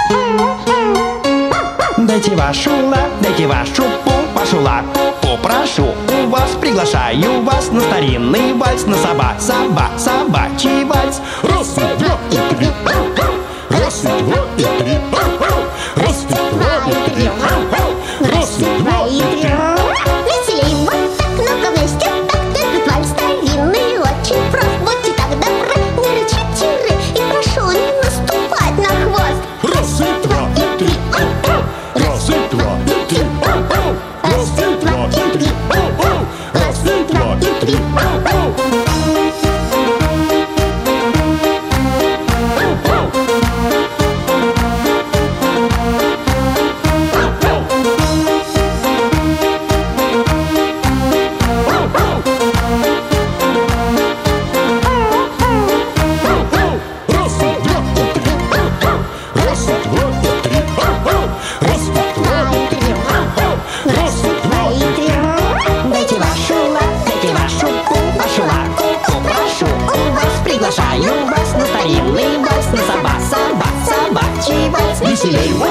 Дайте вашу дайте вашу вашу лапу попрошу у вас. Приглашаю вас на старинный вальс, на собачий вальс. Раз и два и три, раз и два и три, раз и два и три, раз и два и три. Веселей вот так, ну-ка вместе так. Этот вальс старинный, очень прост. Будьте так добры, не рычите ры, и прошу не наступать на хвост. Раз и два и три, раз и два и три, раз и два и три, раз и два и три. Приглашаю вас на старинный вальс, на собачий вальс. Веселей